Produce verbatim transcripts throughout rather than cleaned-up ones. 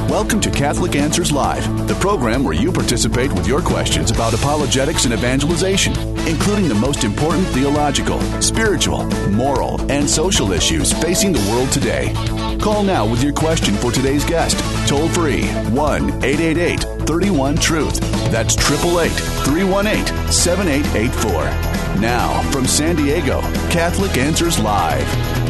Welcome to Catholic Answers Live, the program where you participate with your questions about apologetics and evangelization, including the most important theological, spiritual, moral, and social issues facing the world today. Call now with your question for today's guest. Toll free, one eight eight eight, three one, truth. That's eight eight eight, three one eight, seven eight eight four. Now, from San Diego, Catholic Answers Live.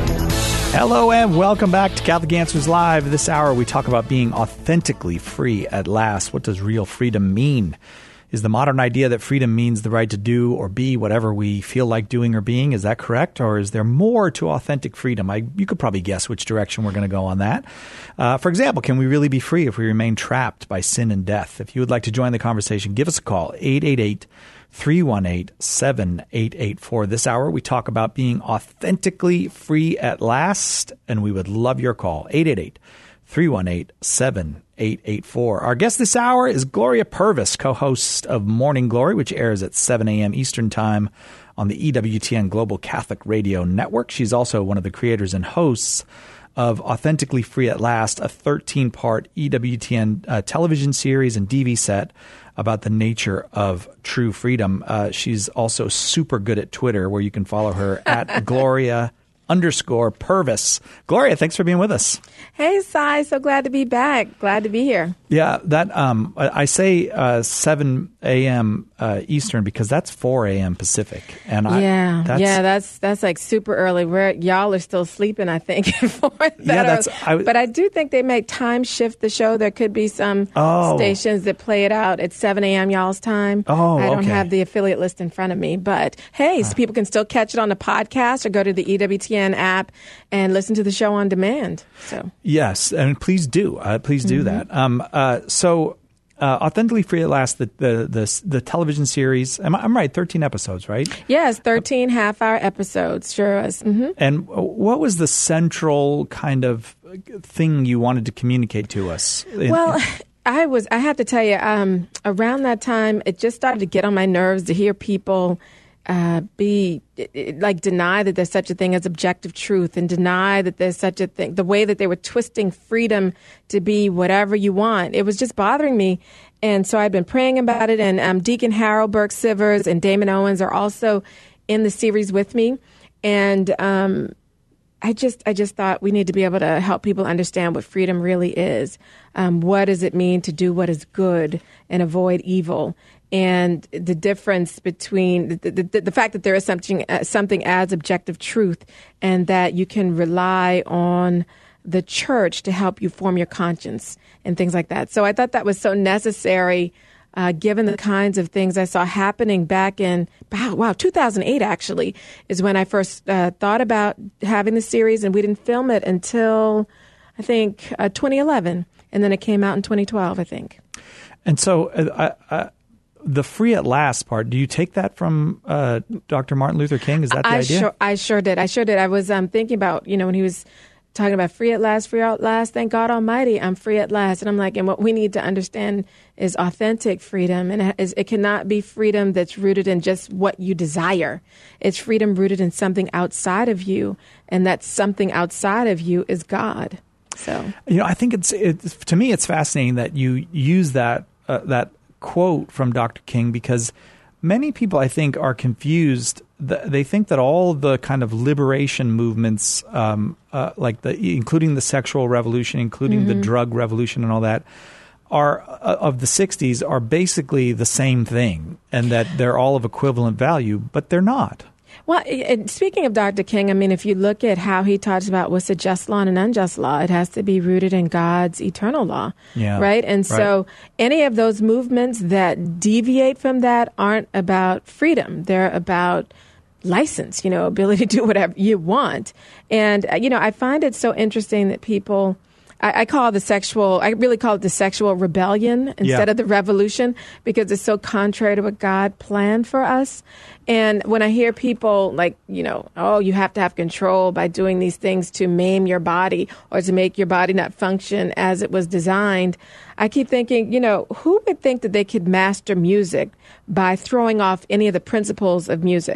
Hello and welcome back to Catholic Answers Live. This hour we talk about being authentically free at last. What does real freedom mean? Is the modern idea that freedom means the right to do or be whatever we feel like doing or being? Is that correct? Or is there more to authentic freedom? I, you could probably guess which direction we're going to go on that. Uh, for example, can we really be free if we remain trapped by sin and death? If you would like to join the conversation, give us a call, eight eight eight, three one eight, seven eight eight four. This hour, we talk about being authentically free at last, and we would love your call, eight eight eight, three one eight, seven eight eight four. Our guest this hour is Gloria Purvis, co-host of Morning Glory, which airs at seven a.m. Eastern Time on the E W T N Global Catholic Radio Network. She's also one of the creators and hosts of Authentically Free at Last, a thirteen-part E W T N uh, television series and D V set about the nature of true freedom. Uh, she's also super good at Twitter, where you can follow her at Gloria underscore Purvis. Gloria, thanks for being with us. Hey, Cy. So glad to be back. Glad to be here. Yeah, that um, I, I say uh, seven a.m. Uh, Eastern because that's four a.m. Pacific. And I, yeah, that's, yeah, that's that's like super early. Where y'all are still sleeping, I think. for that yeah, that's. I, but I do think they may time shift the show. There could be some oh. stations that play it out at seven a.m. y'all's time. Oh, I don't okay. have the affiliate list in front of me, but hey, so people can still catch it on the podcast or go to the E W T N app and listen to the show on demand. So yes, and please do, uh, please do mm-hmm. that. Um, uh, so, uh, Authentically Free at Last, the the the, the television series. I'm, I'm right, thirteen episodes, right? Yes, thirteen half-hour episodes. Sure is. Mm-hmm. And what was the central kind of thing you wanted to communicate to us? In, well. in- I was. I have to tell you, um, around that time, it just started to get on my nerves to hear people uh, be like deny that there's such a thing as objective truth, and deny that there's such a thing. The way that they were twisting freedom to be whatever you want, it was just bothering me. And so I've been praying about it. And um, Deacon Harold Burke Sivers and Damon Owens are also in the series with me. And um, I just I just thought we need to be able to help people understand what freedom really is. Um, what does it mean to do what is good and avoid evil? And the difference between the, the, the fact that there is something uh, something as objective truth, and that you can rely on the church to help you form your conscience and things like that. So I thought that was so necessary, uh, given the kinds of things I saw happening back in, wow, wow two thousand eight actually is when I first uh, thought about having the series, and we didn't film it until, I think, uh, twenty eleven. And then it came out in twenty twelve, I think. And so uh, I, the free at last part, do you take that from uh, Doctor Martin Luther King? Is that the I idea? Sure, I sure did. I sure did. I was um, thinking about, you know, when he was talking about free at last, free at last, thank God Almighty, I'm free at last. And I'm like, and what we need to understand is authentic freedom. And it, is, it cannot be freedom that's rooted in just what you desire. It's freedom rooted in something outside of you. And that something outside of you is God. So, you know, I think it's, it's to me, it's fascinating that you use that uh, that quote from Doctor King, because many people, I think, are confused. They think that all the kind of liberation movements, um, uh, like the including the sexual revolution, including mm-hmm. the drug revolution, and all that, are uh, of the sixties, are basically the same thing, and that they're all of equivalent value, but they're not. Well, speaking of Doctor King, I mean, if you look at how he talks about what's a just law and an unjust law, it has to be rooted in God's eternal law, yeah, right? And right. so any of those movements that deviate from that aren't about freedom. They're about license, you know, ability to do whatever you want. And, you know, I find it so interesting that people... I, I call it the sexual, I really call it the sexual rebellion instead yeah. of the revolution, because it's so contrary to what God planned for us. And when I hear people like, you know, oh, you have to have control by doing these things to maim your body or to make your body not function as it was designed, I keep thinking, you know, who would think that they could master music by throwing off any of the principles of music?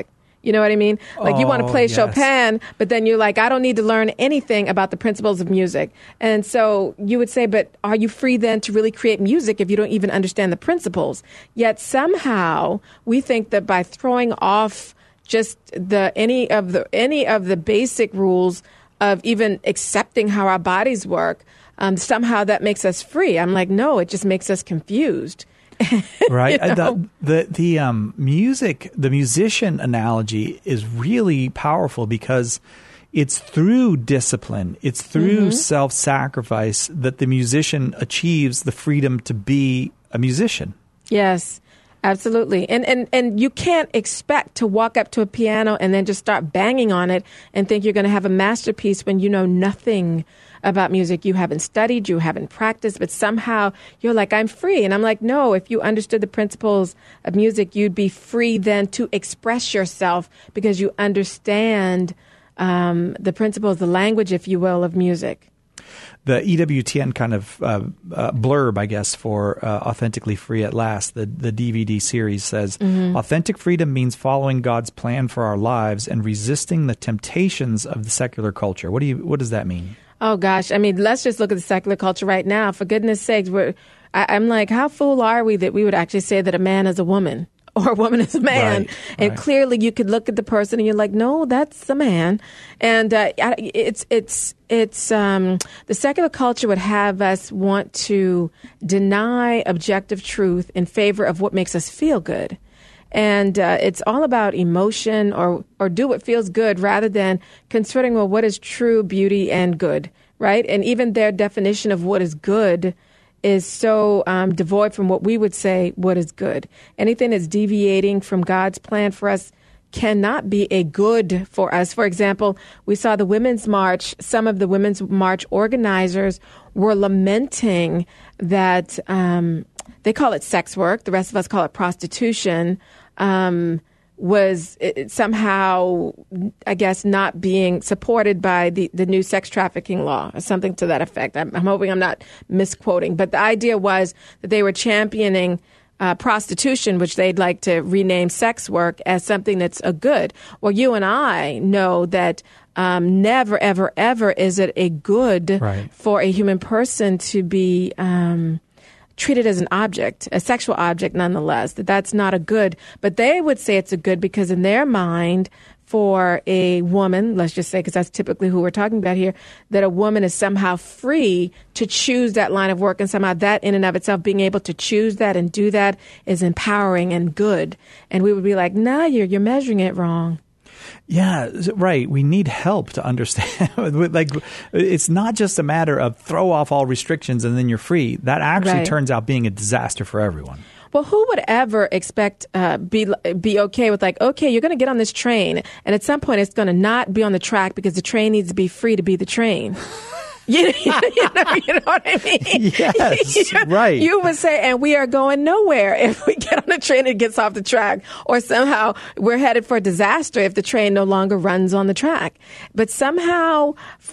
You know what I mean? Like, you want to Oh, play yes. Chopin, but then you're like, I don't need to learn anything about the principles of music. And so you would say, but are you free then to really create music if you don't even understand the principles? Yet somehow we think that by throwing off just the any of the any of the basic rules of even accepting how our bodies work, um, somehow that makes us free. I'm like, no, it just makes us confused. Right. You know? The the, the um, music, the musician analogy is really powerful because it's through discipline, it's through Mm-hmm. self-sacrifice that the musician achieves the freedom to be a musician. Yes, absolutely. And, and and you can't expect to walk up to a piano and then just start banging on it and think you're going to have a masterpiece when you know nothing about music. You haven't studied, you haven't practiced, but somehow you're like, I'm free. And I'm like, no, if you understood the principles of music, you'd be free then to express yourself because you understand um, the principles, the language, if you will, of music. The E W T N kind of uh, uh, blurb, I guess, for uh, Authentically Free at Last, the, the D V D series says, Mm-hmm. authentic freedom means following God's plan for our lives and resisting the temptations of the secular culture. What do you? What does that mean? Oh, gosh. I mean, let's just look at the secular culture right now. For goodness sakes, we're, I, I'm like, how fool are we that we would actually say that a man is a woman or a woman is a man? Right, and right. clearly you could look at the person and you're like, no, that's a man. And uh, I- it's, it's, it's, um, the secular culture would have us want to deny objective truth in favor of what makes us feel good. And uh, it's all about emotion or, or do what feels good rather than considering, well, what is true beauty and good, right? And even their definition of what is good is so um, devoid from what we would say what is good. Anything that's deviating from God's plan for us cannot be a good for us. For example, we saw the Women's March. Some of the Women's March organizers were lamenting that um, they call it sex work. The rest of us call it prostitution. Um, was it, somehow, I guess, not being supported by the, the new sex trafficking law or something to that effect. I'm, I'm hoping I'm not misquoting. But the idea was that they were championing uh, prostitution, which they'd like to rename sex work, as something that's a good. Well, you and I know that um, never, ever, ever is it a good Right. for a human person to be um, treated as an object, a sexual object nonetheless, that that's not a good. But they would say it's a good because in their mind, for a woman, let's just say, because that's typically who we're talking about here, that a woman is somehow free to choose that line of work, and somehow that in and of itself, being able to choose that and do that is empowering and good. And we would be like, nah, you're, you're measuring it wrong. Yeah, right. We need help to understand. Like, it's not just a matter of throw off all restrictions and then you're free. That actually Right. turns out being a disaster for everyone. Well, who would ever expect uh, be be okay with like, okay, you're going to get on this train, and at some point it's going to not be on the track because the train needs to be free to be the train. You, you, know, you know what I mean? Yes, You- right. You would say, and we are going nowhere if we get on the train and it gets off the track, or somehow we're headed for disaster if the train no longer runs on the track. But somehow,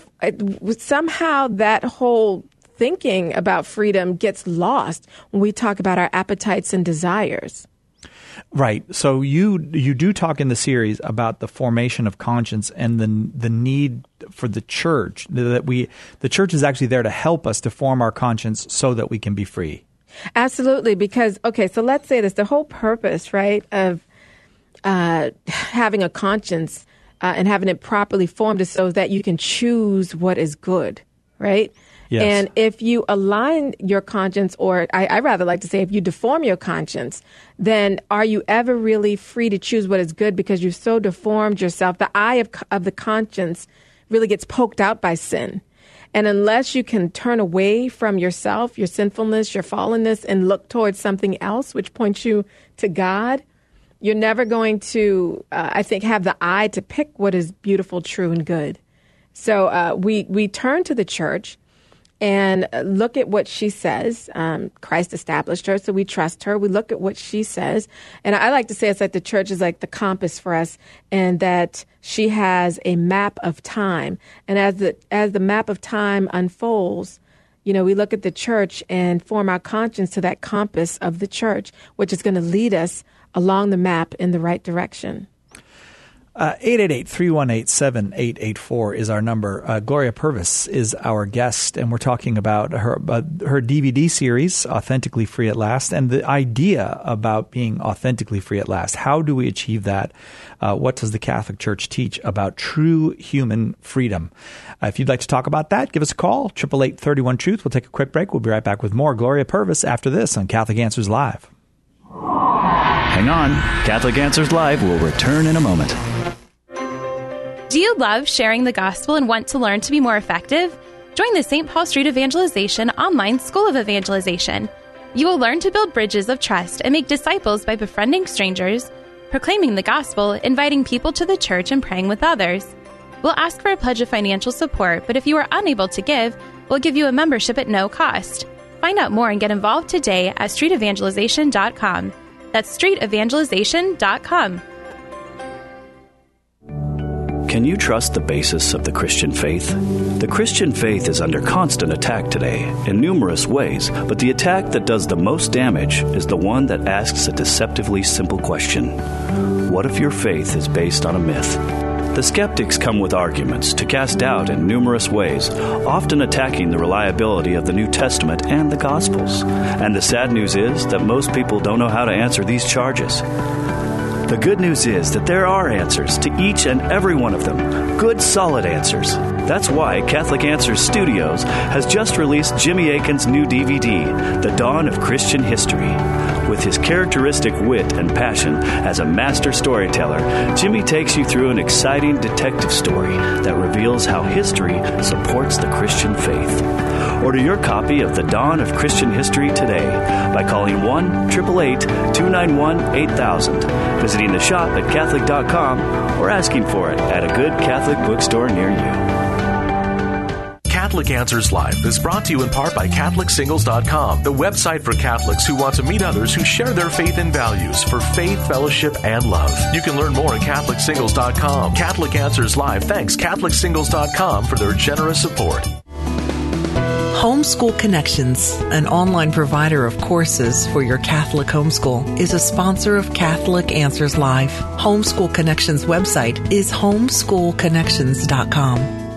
somehow that whole thinking about freedom gets lost when we talk about our appetites and desires. Right. So you you do talk in the series about the formation of conscience and the the need for the church, that we the church is actually there to help us to form our conscience so that we can be free. Absolutely, because, okay, so let's say this, the whole purpose, right, of uh, having a conscience uh, and having it properly formed is so that you can choose what is good, right? Yes. And if you align your conscience, or I, I rather like to say, if you deform your conscience, then are you ever really free to choose what is good because you've so deformed yourself? The eye of, of the conscience really gets poked out by sin. And unless you can turn away from yourself, your sinfulness, your fallenness, and look towards something else, which points you to God, you're never going to, uh, I think, have the eye to pick what is beautiful, true, and good. So uh, we we turn to the church and look at what she says. Um, Christ established her, so we trust her. We look at what she says. And I like to say it's like the church is like the compass for us, and that she has a map of time. And as the as the map of time unfolds, you know, we look at the church and form our conscience to that compass of the church, which is going to lead us along the map in the right direction. Uh, eight eight eight, three one eight, seven eight eight four is our number. Uh, Gloria Purvis is our guest, and we're talking about her uh, her D V D series, Authentically Free at Last, and the idea about being authentically free at last. How do we achieve that? Uh, what does the Catholic Church teach about true human freedom? Uh, if you'd like to talk about that, give us a call, eight eight eight, three one, truth. We'll take a quick break. We'll be right back with more Gloria Purvis after this on Catholic Answers Live. Hang on. Catholic Answers Live will return in a moment. Do you love sharing the gospel and want to learn to be more effective? Join the Saint Paul Street Evangelization online School of Evangelization. You will learn to build bridges of trust and make disciples by befriending strangers, proclaiming the gospel, inviting people to the church, and praying with others. We'll ask for a pledge of financial support, but if you are unable to give, we'll give you a membership at no cost. Find out more and get involved today at street evangelization dot com. That's street evangelization dot com. Can you trust the basis of the Christian faith? The Christian faith is under constant attack today in numerous ways, but the attack that does the most damage is the one that asks a deceptively simple question. What if your faith is based on a myth? The skeptics come with arguments to cast doubt in numerous ways, often attacking the reliability of the New Testament and the Gospels. And the sad news is that most people don't know how to answer these charges. The good news is that there are answers to each and every one of them. Good, solid answers. That's why Catholic Answers Studios has just released Jimmy Akin's new D V D, The Dawn of Christian History. With his characteristic wit and passion as a master storyteller, Jimmy takes you through an exciting detective story that reveals how history supports the Christian faith. Order your copy of The Dawn of Christian History today by calling one, eight eight eight, two nine one, eight thousand, visiting the shop at Catholic dot com, or asking for it at a good Catholic bookstore near you. Catholic Answers Live is brought to you in part by Catholic Singles dot com, the website for Catholics who want to meet others who share their faith and values for faith, fellowship, and love. You can learn more at Catholic Singles dot com. Catholic Answers Live thanks Catholic Singles dot com for their generous support. Homeschool Connections, an online provider of courses for your Catholic homeschool, is a sponsor of Catholic Answers Live. Homeschool Connections website is homeschool connections dot com.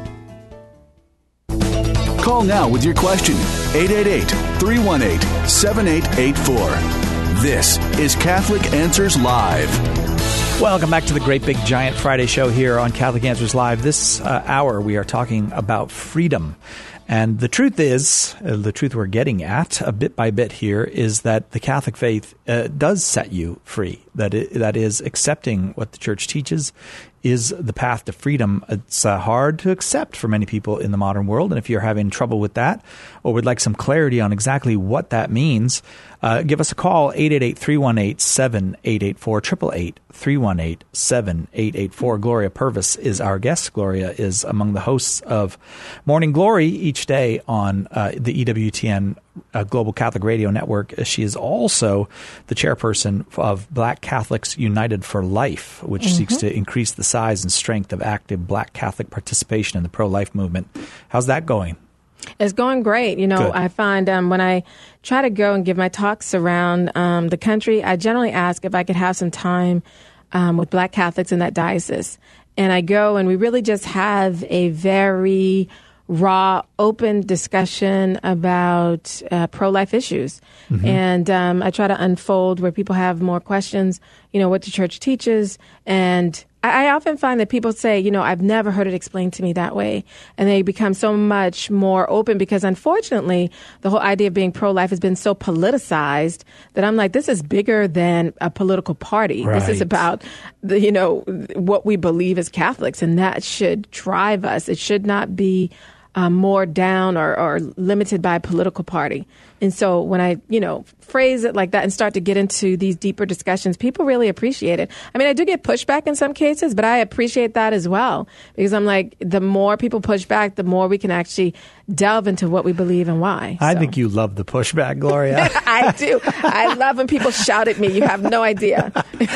Call now with your question, eight eight eight, three one eight, seven eight eight four. This is Catholic Answers Live. Welcome back to the Great Big Giant Friday show here on Catholic Answers Live. This uh, hour we are talking about freedom. And the truth is, uh, the truth we're getting at a bit by bit here is that the Catholic faith uh, does set you free. That it, that is, accepting what the Church teaches is the path to freedom. It's uh, hard to accept for many people in the modern world. And if you're having trouble with that or would like some clarity on exactly what that means, uh, give us a call, eight eight eight, three one eight, seven eight eight four, eight eight eight, three one eight, seven eight eight four. Gloria Purvis is our guest. Gloria is among the hosts of Morning Glory each day on uh, the E W T N uh, Global Catholic Radio Network. She is also the chairperson of Black Catholics United for Life, which mm-hmm. seeks to increase the size and strength of active Black Catholic participation in the pro-life movement. How's that going? It's going great. You know, Good. I find um, when I try to go and give my talks around um, the country, I generally ask if I could have some time um, with Black Catholics in that diocese. And I go and we really just have a very raw, open discussion about uh, pro-life issues. Mm-hmm. And um, I try to unfold where people have more questions, you know, what the Church teaches. And I, I often find that people say, you know, I've never heard it explained to me that way. And they become so much more open because, unfortunately, the whole idea of being pro-life has been so politicized that I'm like, this is bigger than a political party. Right. This is about, the, you know, what we believe as Catholics, and that should drive us. It should not be Um, more down or, or limited by a political party. And so when I, you know, phrase it like that and start to get into these deeper discussions, people really appreciate it. I mean, I do get pushback in some cases, but I appreciate that as well, because I'm like, the more people push back, the more we can actually delve into what we believe and why. I so. think you love the pushback, Gloria. I do. I love when people shout at me. You have no idea.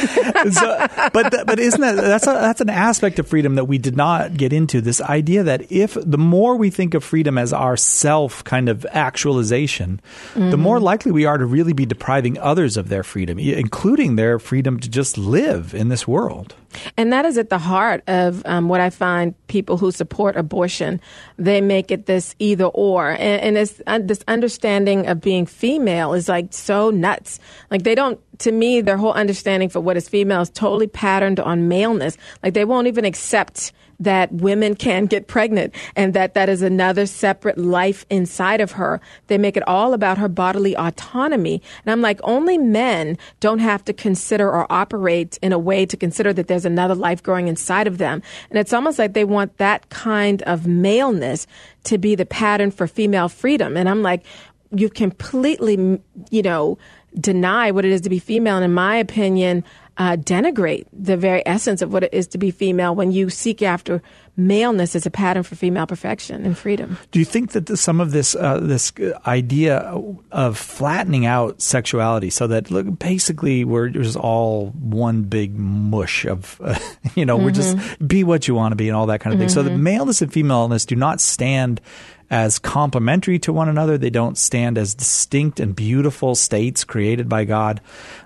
so, but th- but isn't that that's a, that's an aspect of freedom that we did not get into? This idea that if the more we think of freedom as our self kind of actualization, mm-hmm. the more likely we are to really be depriving others of their freedom, including their freedom to just live in this world. And that is at the heart of um, what I find people who support abortion. They make it this either or. And, and it's, uh, this understanding of being female is like so nuts. Like they don't, to me, their whole understanding for what is female is totally patterned on maleness. Like they won't even accept that women can get pregnant and that that is another separate life inside of her. They make it all about her bodily autonomy. And I'm like, only men don't have to consider or operate in a way to consider that there's another life growing inside of them. And it's almost like they want that kind of maleness to be the pattern for female freedom. And I'm like, you completely, you know, deny what it is to be female. And in my opinion, Uh, denigrate the very essence of what it is to be female when you seek after maleness as a pattern for female perfection and freedom. Do you think that the, some of this uh, this idea of flattening out sexuality so that look, basically we're just all one big mush of, uh, you know, mm-hmm. we're just be what you want to be and all that kind of mm-hmm. thing. So that maleness and femaleness do not stand as complementary to one another. They don't stand as distinct and beautiful states created by God.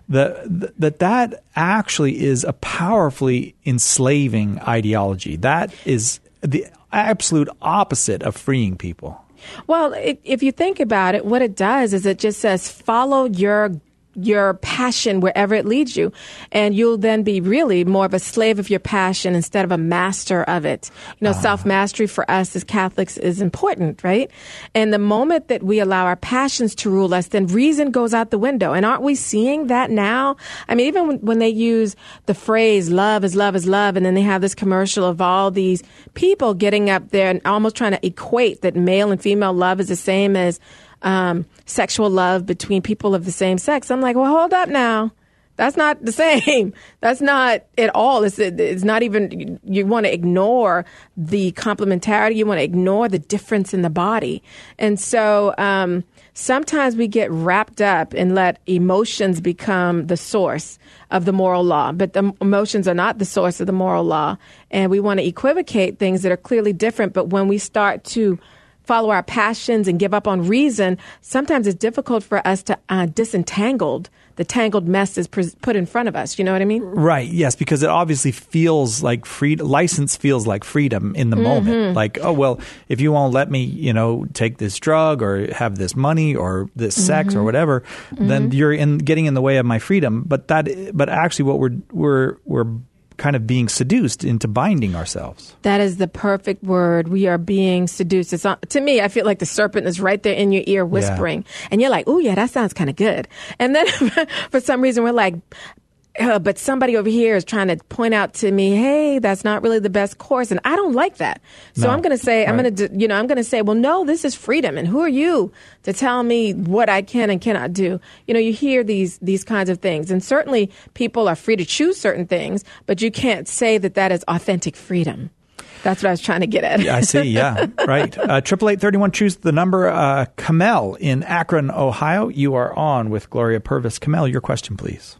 The, that that actually is a powerfully enslaving ideology. That is the absolute opposite of freeing people. Well, it, if you think about it, what it does is it just says follow your your passion wherever it leads you. And you'll then be really more of a slave of your passion instead of a master of it. You know, uh. self-mastery for us as Catholics is important, right? And the moment that we allow our passions to rule us, then reason goes out the window. And aren't we seeing that now? I mean, even when, when they use the phrase love is love is love, and then they have this commercial of all these people getting up there and almost trying to equate that male and female love is the same as Um, sexual love between people of the same sex. I'm like, well, hold up now. That's not the same. That's not at all. It's, it's not even, you want to ignore the complementarity. You want to ignore the difference in the body. And so um, sometimes we get wrapped up and let emotions become the source of the moral law. But the emotions are not the source of the moral law. And we want to equivocate things that are clearly different. But when we start to follow our passions and give up on reason, sometimes it's difficult for us to uh, disentangle the tangled mess is pre- put in front of us. You know what I mean? Right. Yes, because it obviously feels like free. License feels like freedom in the mm-hmm. moment. Like, oh, well, if you won't let me, you know, take this drug or have this money or this mm-hmm. sex or whatever, mm-hmm. then you're in getting in the way of my freedom. But that, but actually, what we're we're we're kind of being seduced into binding ourselves. That is the perfect word. We are being seduced. It's not, to me, I feel like the serpent is right there in your ear whispering. Yeah. And you're like, oh, yeah, that sounds kind of good. And then for some reason, we're like, Uh, but somebody over here is trying to point out to me, hey, that's not really the best course. And I don't like that. So no. I'm going to say, right. I'm going to, you know, I'm going to say, well, no, this is freedom. And who are you to tell me what I can and cannot do? You know, you hear these, these kinds of things. And certainly people are free to choose certain things, but you can't say that that is authentic freedom. That's what I was trying to get at. Yeah, I see. Yeah, right. Triple eight thirty one choose the number. Uh, Kamel in Akron, Ohio. You are on with Gloria Purvis. Kamel, your question, please.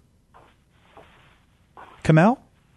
Kamel?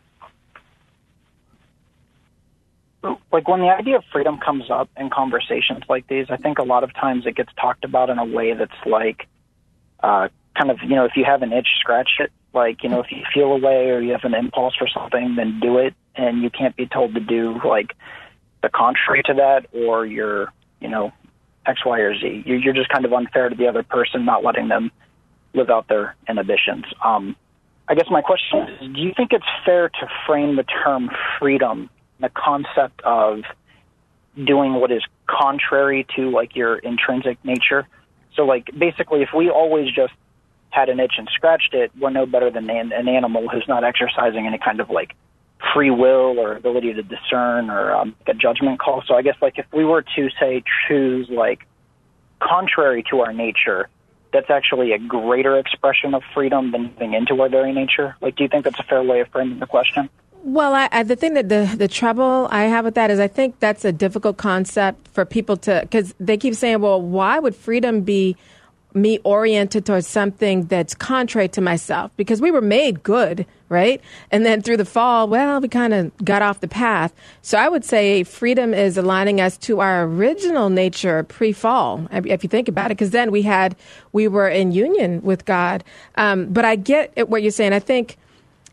Like when the idea of freedom comes up in conversations like these, I think a lot of times it gets talked about in a way that's like uh, kind of, you know, if you have an itch, scratch it. Like, you know, if you feel a way or you have an impulse for something, then do it. And you can't be told to do like the contrary to that or you're, you know, X, Y, or Z. You're just kind of unfair to the other person, not letting them live out their inhibitions. Um, I guess my question is, do you think it's fair to frame the term freedom, the concept of doing what is contrary to, like, your intrinsic nature? So, like, basically, if we always just had an itch and scratched it, we're no better than an, an animal who's not exercising any kind of, like, free will or ability to discern or um, a judgment call. So I guess, like, if we were to, say, choose, like, contrary to our nature, that's actually a greater expression of freedom than moving into our very nature? Like, do you think that's a fair way of framing the question? Well, I, I, the thing that the, the trouble I have with that is I think that's a difficult concept for people to, because they keep saying, well, why would freedom be me oriented towards something that's contrary to myself? Because we were made good, right? And then through the fall, well, we kind of got off the path. So I would say freedom is aligning us to our original nature pre-fall, if you think about it, because then we had, we were in union with God. Um, but I get what you're saying. I think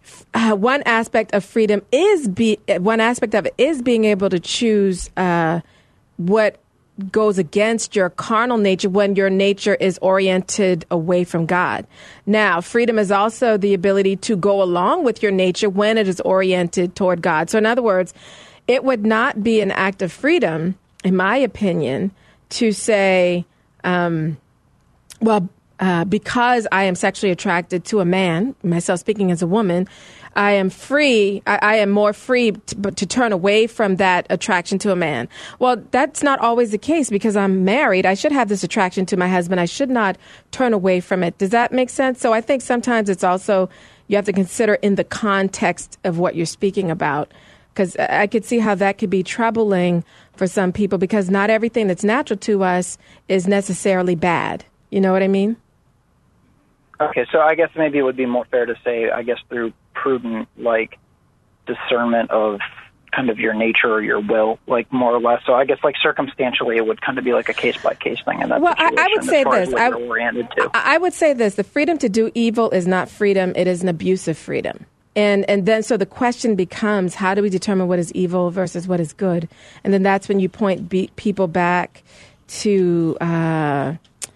uh, one aspect of freedom is be one aspect of it is being able to choose uh, what goes against your carnal nature when your nature is oriented away from God. Now, freedom is also the ability to go along with your nature when it is oriented toward God. So in other words, it would not be an act of freedom, in my opinion, to say, um, well, uh, because I am sexually attracted to a man, myself speaking as a woman, I am free. I, I am more free to, but to turn away from that attraction to a man. Well, that's not always the case because I'm married. I should have this attraction to my husband. I should not turn away from it. Does that make sense? So I think sometimes it's also, you have to consider in the context of what you're speaking about, because I could see how that could be troubling for some people because not everything that's natural to us is necessarily bad. You know what I mean? Okay, so I guess maybe it would be more fair to say, I guess through prudent, like, discernment of kind of your nature or your will, like, more or less. So I guess, like, circumstantially, it would kind of be like a case-by-case thing in that well, situation. I, I would say as far this. As what I, you're oriented to. I would say this. The freedom to do evil is not freedom. It is an abuse of freedom. And and then so the question becomes, how do we determine what is evil versus what is good? And then that's when you point be, people back to uh,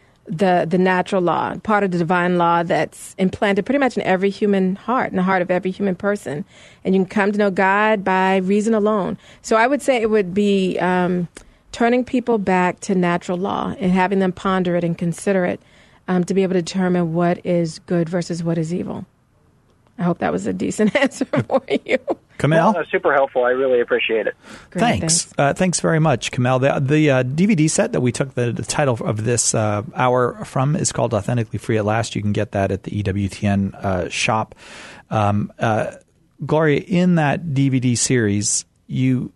the the natural law, part of the divine law that's implanted pretty much in every human heart, in the heart of every human person. And you can come to know God by reason alone. So I would say it would be um, turning people back to natural law and having them ponder it and consider it um, to be able to determine what is good versus what is evil. I hope that was a decent answer for you. Kamel? Well, super helpful. I really appreciate it. Great, thanks. Thanks. Uh, thanks very much, Kamel. The, the uh, D V D set that we took the, the title of this uh, hour from is called Authentically Free at Last. You can get that at the E W T N uh, shop. Um, uh, Gloria, in that D V D series, you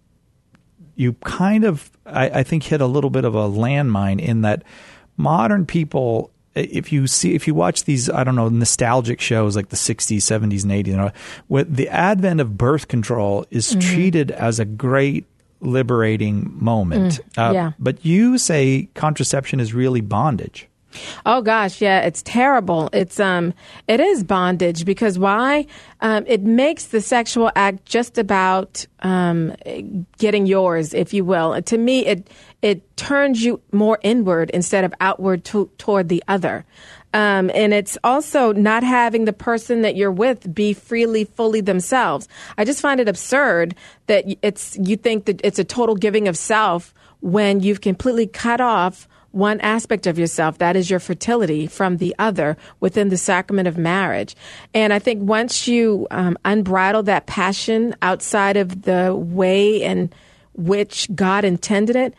you kind of, I, I think, hit a little bit of a landmine in that modern people, if you see, if you watch these, I don't know, nostalgic shows like the sixties, seventies, and eighties, you know, with the advent of birth control is mm-hmm. treated as a great liberating moment. Mm, uh, yeah. But you say contraception is really bondage. Oh gosh, yeah, it's terrible. It's um, it is bondage because why? Um, it makes the sexual act just about um, getting yours, if you will. To me, it it turns you more inward instead of outward to, toward the other. Um, and it's also not having the person that you're with be freely, fully themselves. I just find it absurd that it's you think that it's a total giving of self when you've completely cut off one aspect of yourself, that is your fertility, from the other within the sacrament of marriage. And I think once you um, unbridle that passion outside of the way in which God intended it,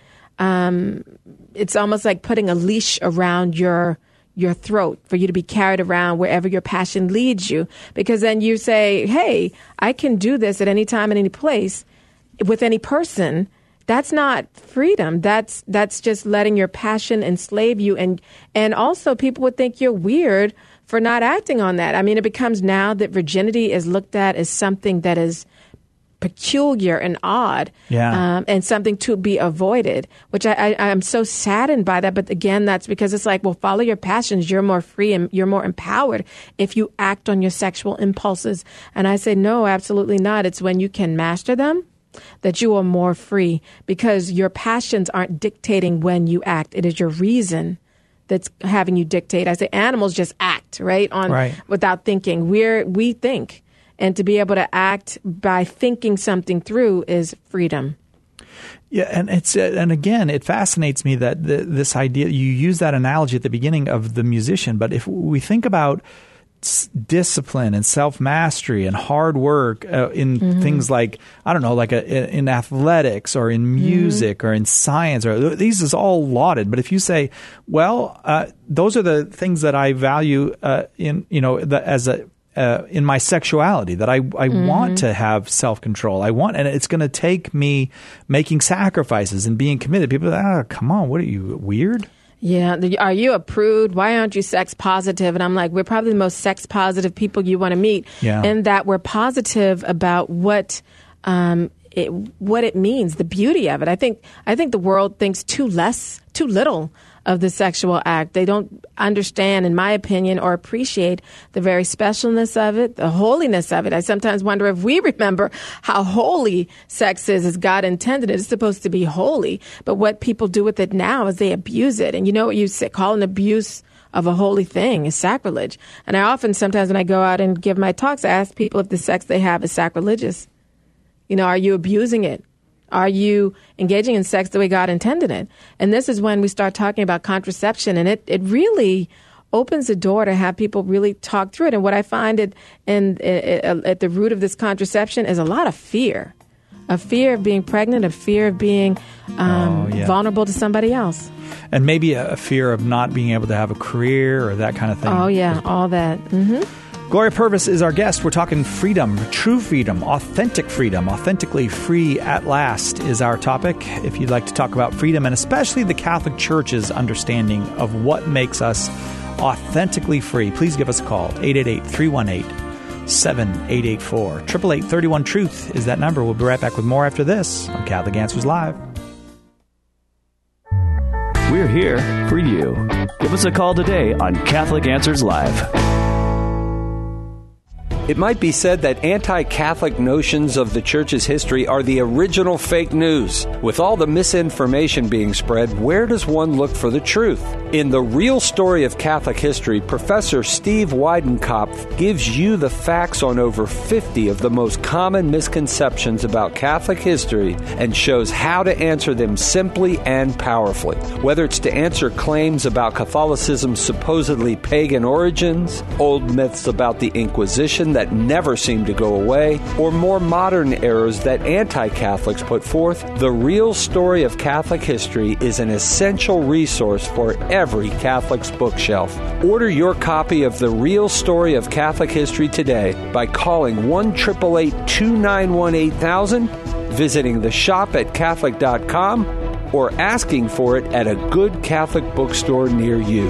um, it's almost like putting a leash around your your throat for you to be carried around wherever your passion leads you. Because then you say, hey, I can do this at any time and any place with any person. That's not freedom. That's that's just letting your passion enslave you. And and also people would think you're weird for not acting on that. I mean, it becomes now that virginity is looked at as something that is peculiar and odd, yeah. um, and something to be avoided, which I, I, I'm so saddened by that. But again, that's because it's like, well, follow your passions. You're more free and you're more empowered if you act on your sexual impulses. And I say, no, absolutely not. It's when you can master them that you are more free because your passions aren't dictating when you act. It is your reason that's having you dictate. I say animals just act, right? On right. without thinking. We're, we think. And to be able to act by thinking something through is freedom. Yeah, and it's uh, and again, it fascinates me that the, this idea, you use that analogy at the beginning of the musician, but if we think about discipline and self-mastery and hard work uh, in mm-hmm. things like, I don't know, like a, in athletics or in music mm-hmm. or in science, or these is all lauded. But if you say, well, uh, those are the things that I value uh, in, you know, the, as a uh, in my sexuality, that I, I mm-hmm. want to have self-control. I want, and it's going to take me making sacrifices and being committed. People are like, oh, come on, what are you, weird? Yeah. Are you a prude? Why aren't you sex positive? And I'm like, we're probably the most sex positive people you want to meet. Yeah. In that we're positive about what um, it, what it means, the beauty of it. I think I think the world thinks too less, too little of the sexual act. They don't understand, in my opinion, or appreciate the very specialness of it, the holiness of it. I sometimes wonder if we remember how holy sex is as God intended it. It's supposed to be holy. But what people do with it now is they abuse it. And you know what you say, call an abuse of a holy thing is sacrilege. And I often, sometimes when I go out and give my talks, I ask people if the sex they have is sacrilegious. You know, are you abusing it? Are you engaging in sex the way God intended it? And this is when we start talking about contraception, and it, it really opens the door to have people really talk through it. And what I find it, in, in, at the root of this contraception is a lot of fear. A fear of being pregnant, a fear of being um, oh, yeah. vulnerable to somebody else. And maybe a, a fear of not being able to have a career or that kind of thing. Oh, yeah, all that. Mm-hmm. Gloria Purvis is our guest. We're talking freedom, true freedom, authentic freedom. Authentically free at last is our topic. If you'd like to talk about freedom, and especially the Catholic Church's understanding of what makes us authentically free, please give us a call. eight eight eight, three one eight, seven eight eight four. eight eight eight, three one, truth is that number. We'll be right back with more after this on Catholic Answers Live. We're here for you. Give us a call today on Catholic Answers Live. It might be said that anti-Catholic notions of the Church's history are the original fake news. With all the misinformation being spread, where does one look for the truth? In The Real Story of Catholic History, Professor Steve Weidenkopf gives you the facts on over fifty of the most common misconceptions about Catholic history and shows how to answer them simply and powerfully. Whether it's to answer claims about Catholicism's supposedly pagan origins, old myths about the Inquisition that never seem to go away, or more modern errors that anti-Catholics put forth, The Real Story of Catholic History is an essential resource for every Catholic's bookshelf. Order your copy of The Real Story of Catholic History today by calling one eight eight eight, two nine one, eight thousand, visiting the shop at Catholic dot com, or asking for it at a good Catholic bookstore near you.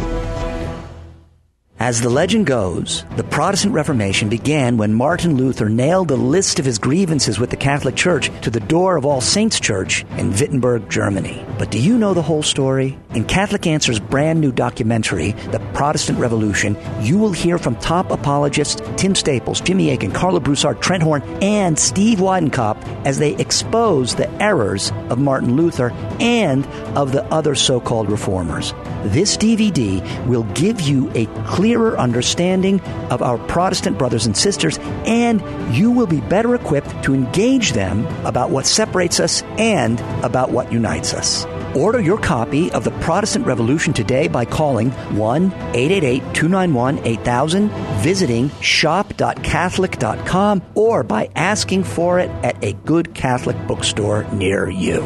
As the legend goes, the Protestant Reformation began when Martin Luther nailed a list of his grievances with the Catholic Church to the door of All Saints Church in Wittenberg, Germany. But do you know the whole story? In Catholic Answers' brand new documentary, The Protestant Revolution, you will hear from top apologists Tim Staples, Jimmy Akin, Carla Broussard, Trent Horn, and Steve Weidenkopf as they expose the errors of Martin Luther and of the other so-called reformers. This D V D will give you a clearer understanding of our Protestant brothers and sisters, and you will be better equipped to engage them about what separates us and about what unites us. Order your copy of The Protestant Revolution today by calling one eight eight eight, two nine one, eight thousand, visiting shop dot catholic dot com, or by asking for it at a good Catholic bookstore near you.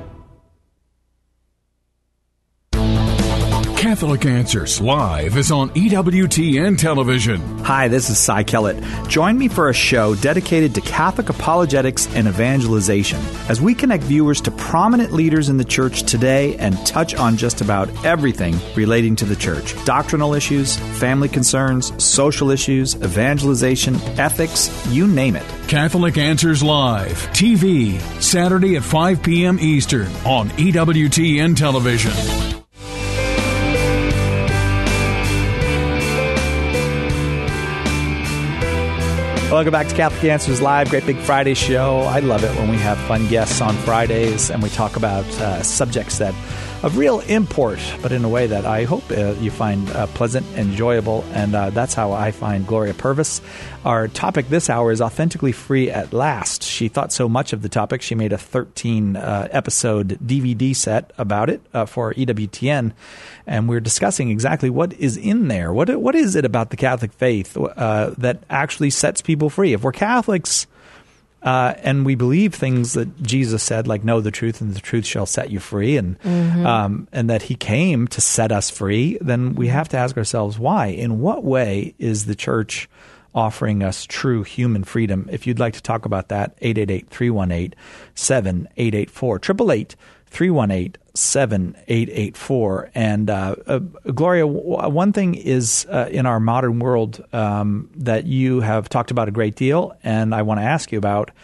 Catholic Answers Live is on E W T N television. Hi, this is Cy Kellett. Join me for a show dedicated to Catholic apologetics and evangelization as we connect viewers to prominent leaders in the Church today and touch on just about everything relating to the Church. Doctrinal issues, family concerns, social issues, evangelization, ethics, you name it. Catholic Answers Live, T V, Saturday at five p.m. Eastern on E W T N television. Welcome back to Catholic Answers Live, Great Big Friday show. I love it when we have fun guests on Fridays and we talk about uh, subjects that of real import, but in a way that I hope uh, you find uh, pleasant, enjoyable, and uh, that's how I find Gloria Purvis. Our topic this hour is authentically free at last. She thought so much of the topic, she made a thirteen uh, episode D V D set about it uh, for E W T N, and we're discussing exactly what is in there. What what is it about the Catholic faith uh, that actually sets people free? If we're Catholics, Uh, and we believe things that Jesus said, like know the truth and the truth shall set you free, and mm-hmm. um, and that he came to set us free, then we have to ask ourselves why. In what way is the Church offering us true human freedom? If you'd like to talk about that, eight eight eight, three one eight, seven eight eight four, eight eight eight, three one eight, seven eight eight four. And uh, uh, Gloria, w- one thing is uh, in our modern world um, that you have talked about a great deal, and I want to ask you about,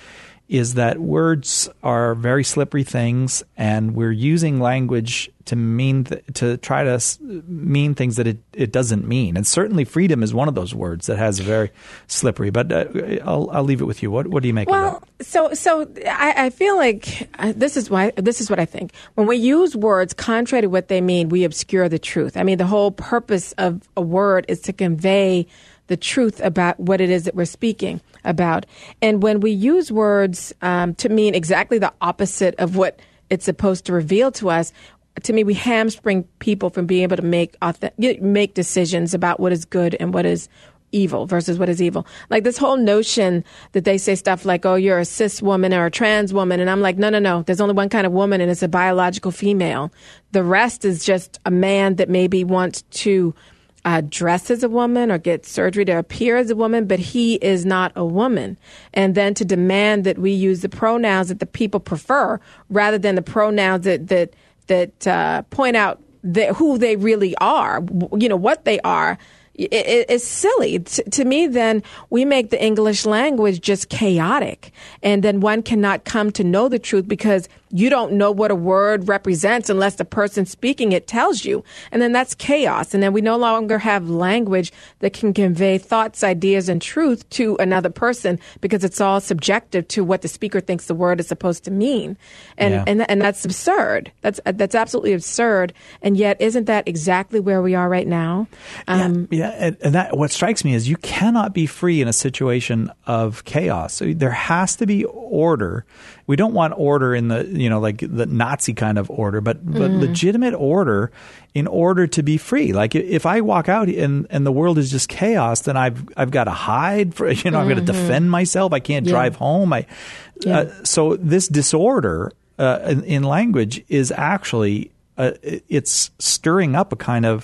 is that words are very slippery things, and we're using language to mean th- to try to s- mean things that it, it doesn't mean. And certainly freedom is one of those words that has a very slippery. But uh, I'll, I'll leave it with you. What, what do you make well, of that? So, so I, I feel like uh, this is why this is what I think. When we use words contrary to what they mean, we obscure the truth. I mean, the whole purpose of a word is to convey the truth about what it is that we're speaking about. And when we use words um, to mean exactly the opposite of what it's supposed to reveal to us, to me, we hamstring people from being able to make authentic, make decisions about what is good and what is evil versus what is evil. Like this whole notion that they say stuff like, oh, you're a cis woman or a trans woman. And I'm like, no, no, no. There's only one kind of woman, and it's a biological female. The rest is just a man that maybe wants to Uh, dress as a woman or get surgery to appear as a woman, but he is not a woman. And then to demand that we use the pronouns that the people prefer rather than the pronouns that that that uh, point out that who they really are, you know, what they are. It, it, it's silly. T- to me, then, we make the English language just chaotic. And then one cannot come to know the truth because you don't know what a word represents unless the person speaking it tells you. And then that's chaos. And then we no longer have language that can convey thoughts, ideas, and truth to another person because it's all subjective to what the speaker thinks the word is supposed to mean. And Yeah. and, and that's absurd. That's that's absolutely absurd. And yet, isn't that exactly where we are right now? Um, yeah, yeah, and, and that what strikes me is you cannot be free in a situation of chaos. So there has to be order. We don't want order in the, you know, like the Nazi kind of order, but but Mm. legitimate order in order to be free. Like if I walk out and, and the world is just chaos, then I've I've got to hide. For, you know, I've got to Mhm. defend myself. I can't Yeah. drive home. I Yeah. uh, so this disorder uh, in, in language is actually uh, it's stirring up a kind of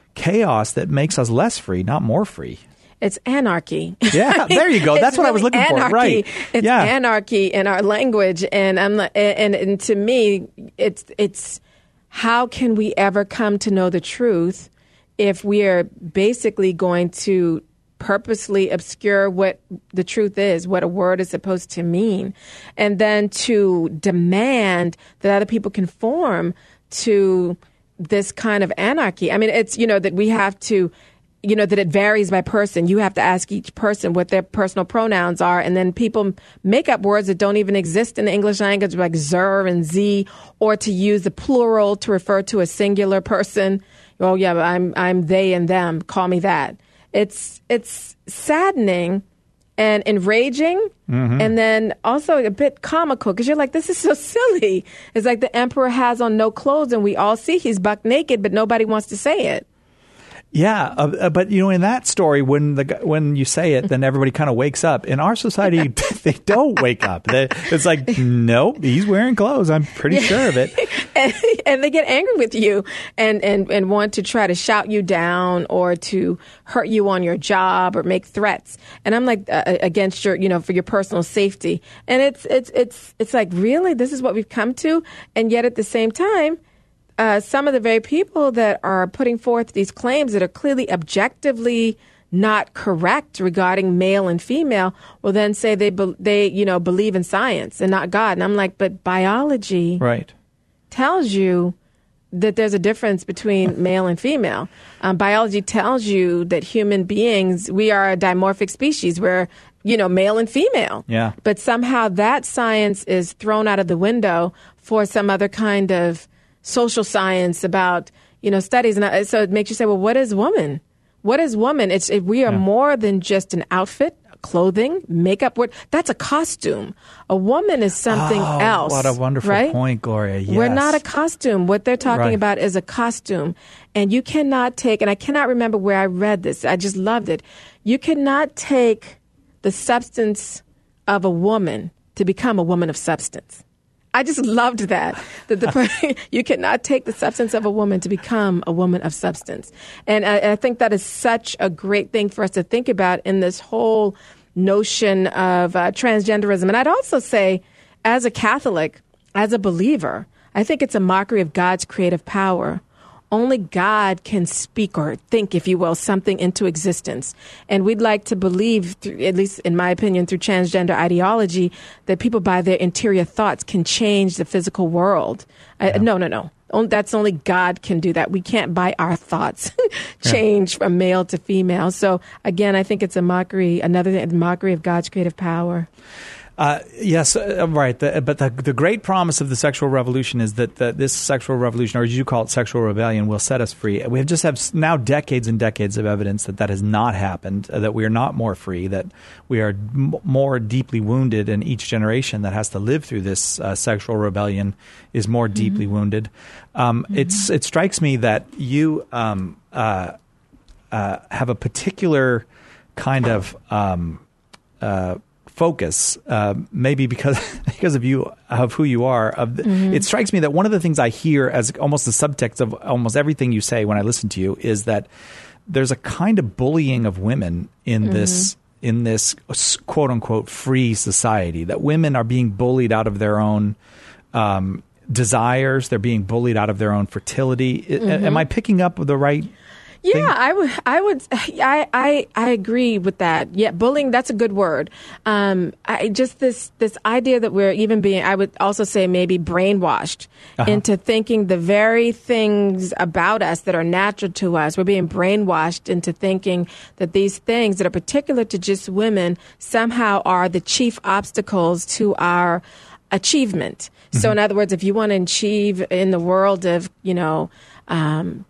chaos that makes us less free, not more free. It's anarchy. Yeah, there you go. It's That's what I was really looking for. anarchy. Right. It's Yeah. anarchy in our language, and I'm not- and, and to me, it's it's how can we ever come to know the truth if we are basically going to purposely obscure what the truth is, what a word is supposed to mean, and then to demand that other people conform to this kind of anarchy. I mean, it's, you know, that we have to, you know, that it varies by person. You have to ask each person what their personal pronouns are. And then people make up words that don't even exist in the English language, like zer and z, or to use the plural to refer to a singular person. Oh, yeah, but I'm, I'm they and them. Call me that. It's, it's saddening and enraging, Mhm. and then also a bit comical because you're like, this is so silly. It's like the emperor has on no clothes and we all see he's buck naked, but nobody wants to say it. Yeah, uh, uh, but you know, in that story, when the gu- when you say it, then everybody kind of wakes up. In our society, they don't wake up. They, it's like, nope, he's wearing clothes. I'm pretty sure of it. and, and they get angry with you and, and, and want to try to shout you down or to hurt you on your job or make threats. And I'm like, uh, against your, you know, for your personal safety. And it's it's it's it's like, really, this is what we've come to. And yet at the same time, Uh, some of the very people that are putting forth these claims that are clearly objectively not correct regarding male and female will then say they be, they you know believe in science and not God. And I'm like, but biology Right. tells you that there's a difference between male and female. Um, biology tells you that human beings, we are a dimorphic species. We're, you know, male and female. Yeah. But somehow that science is thrown out of the window for some other kind of social science about, you know, studies. And I- so it makes you say, well, what is woman? What is woman? It's it, we are more than just an outfit, clothing, makeup. Word. That's a costume. A woman is something Oh, else. what a wonderful right? point, Gloria. Yes. We're not a costume. What they're talking Right. about is a costume. And you cannot take, and I cannot remember where I read this. I just loved it. You cannot take the substance of a woman to become a woman of substance. I just loved that. That the you cannot take the substance of a woman to become a woman of substance. And I, I think that is such a great thing for us to think about in this whole notion of uh, transgenderism. And I'd also say, as a Catholic, as a believer, I think it's a mockery of God's creative power only God can speak or think, if you will, something into existence. And we'd like to believe, through, at least in my opinion, through transgender ideology, that people by their interior thoughts can change the physical world. Yeah. I, no, no, no. That's only God can do that. We can't by our thoughts change yeah. from male to female. So again, I think it's a mockery, another mockery of God's creative power. Uh, yes, uh, right. The, but the, the great promise of the sexual revolution is that the, this sexual revolution, or as you call it, sexual rebellion, will set us free. We have just have now decades and decades of evidence that that has not happened, uh, that we are not more free, that we are m- more deeply wounded, and each generation that has to live through this uh, sexual rebellion is more mm-hmm. deeply wounded. Um, mm-hmm. It's it strikes me that you um, uh, uh, have a particular kind of um, uh, focus, uh, maybe because because of you of who you are. Of the, mm-hmm. It strikes me that one of the things I hear as almost the subtext of almost everything you say when I listen to you is that there's a kind of bullying of women in mm-hmm. this in this quote unquote free society. That women are being bullied out of their own um, desires. They're being bullied out of their own fertility. Mm-hmm. Am I picking up the right? Yeah, thing? I would. I would. I, I. I agree with that. Yeah, bullying. That's a good word. Um, I just this this idea that we're even being. I would also say maybe brainwashed uh-huh. into thinking the very things about us that are natural to us. We're being brainwashed into thinking that these things that are particular to just women somehow are the chief obstacles to our achievement. Mm-hmm. So, in other words, if you want to achieve in the world of, you know, um,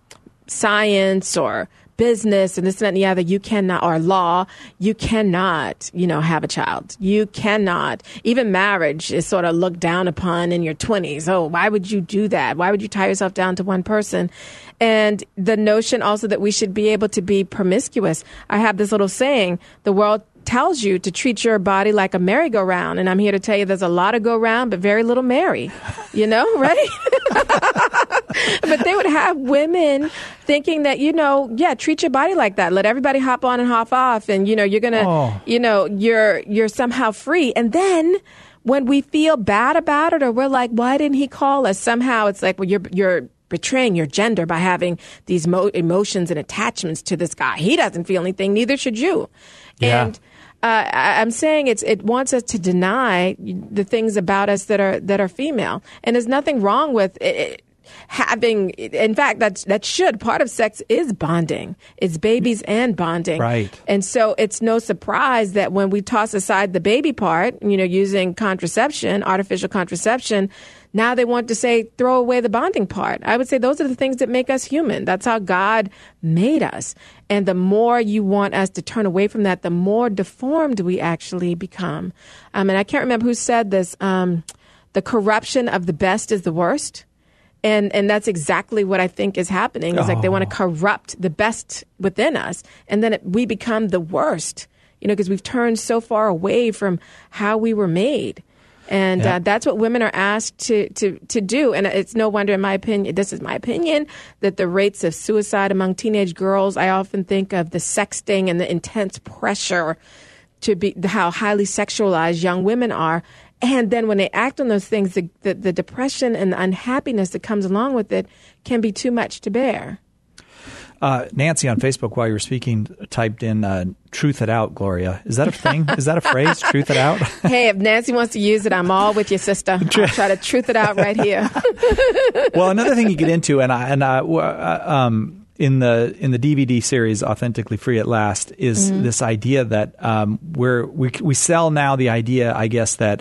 science or business and this and that and the other, you cannot, or law, you cannot, you know, have a child. You cannot. Even marriage is sort of looked down upon in your twenties. Oh, why would you do that? Why would you tie yourself down to one person? And the notion also that we should be able to be promiscuous. I have this little saying, the world tells you to treat your body like a merry-go-round. And I'm here to tell you there's a lot of go-round, but very little merry, you know, right? But they would have women thinking that, you know, yeah, treat your body like that. Let everybody hop on and hop off. And, you know, you're going to, oh. you know, you're you're somehow free. And then when we feel bad about it, or we're like, why didn't he call us? Somehow it's like, well, you're you're betraying your gender by having these mo- emotions and attachments to this guy. He doesn't feel anything. Neither should you. Yeah. And Uh, I'm saying it's it wants us to deny the things about us that are that are female, and there's nothing wrong with it, having. In fact, that that should part of sex is bonding. It's babies and bonding, right? And so it's no surprise that when we toss aside the baby part, you know, using contraception, artificial contraception. Now they want to say, throw away the bonding part. I would say those are the things that make us human. That's how God made us. And the more you want us to turn away from that, the more deformed we actually become. Um, and I can't remember who said this. Um, the corruption of the best is the worst. And and that's exactly what I think is happening. It's oh. like they want to corrupt the best within us. And then it, we become the worst, you know, because we've turned so far away from how we were made. And yeah. uh, that's what women are asked to, to, to do. And it's no wonder, in my opinion, this is my opinion, that the rates of suicide among teenage girls, I often think of the sexting and the intense pressure to be how highly sexualized young women are. And then when they act on those things, the, the, the depression and the unhappiness that comes along with it can be too much to bear. Uh, Nancy on Facebook, while you were speaking, typed in uh, "truth it out," Gloria. Is that a thing? Is that a phrase? Truth it out? Hey, if Nancy wants to use it, I'm all with you, sister. I'll try to truth it out right here. Well, another thing you get into, and I, and I, uh, um, in the in the D V D series "Authentically Free at Last," is mm-hmm. this idea that um, we're we we sell now the idea, I guess, that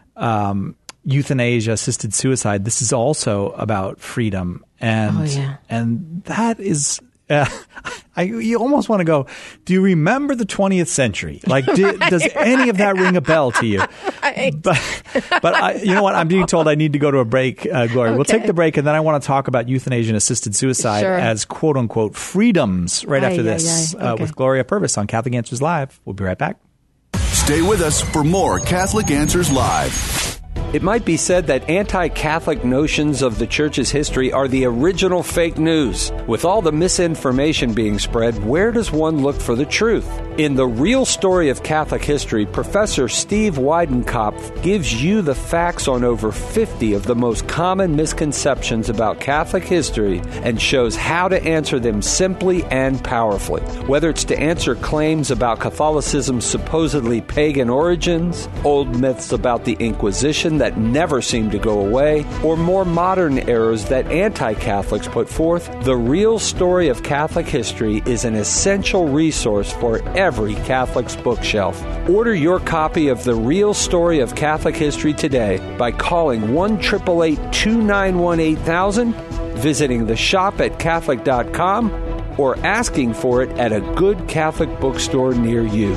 um, euthanasia, assisted suicide. This is also about freedom, and oh, yeah. and that is. Uh, I, you almost want to go, do you remember the twentieth century? Like, do, right, does any of that ring a bell to you? Right. But, but I, you know what? I'm being told I need to go to a break, uh, Gloria. Okay. We'll take the break, and then I want to talk about euthanasia and assisted suicide sure. as quote-unquote freedoms right aye, after aye, this aye. Okay. Uh, with Gloria Purvis on Catholic Answers Live. We'll be right back. Stay with us for more Catholic Answers Live. It might be said that anti-Catholic notions of the Church's history are the original fake news. With all the misinformation being spread, where does one look for the truth? In The Real Story of Catholic History, Professor Steve Weidenkopf gives you the facts on over fifty of the most common misconceptions about Catholic history and shows how to answer them simply and powerfully. Whether it's to answer claims about Catholicism's supposedly pagan origins, old myths about the Inquisition that never seem to go away, or more modern errors that anti-Catholics put forth, The Real Story of Catholic History is an essential resource for every Catholic's bookshelf. Order your copy of The Real Story of Catholic History today by calling one eight eight eight, two nine one, eight thousand, visiting the shop at Catholic dot com, or asking for it at a good Catholic bookstore near you.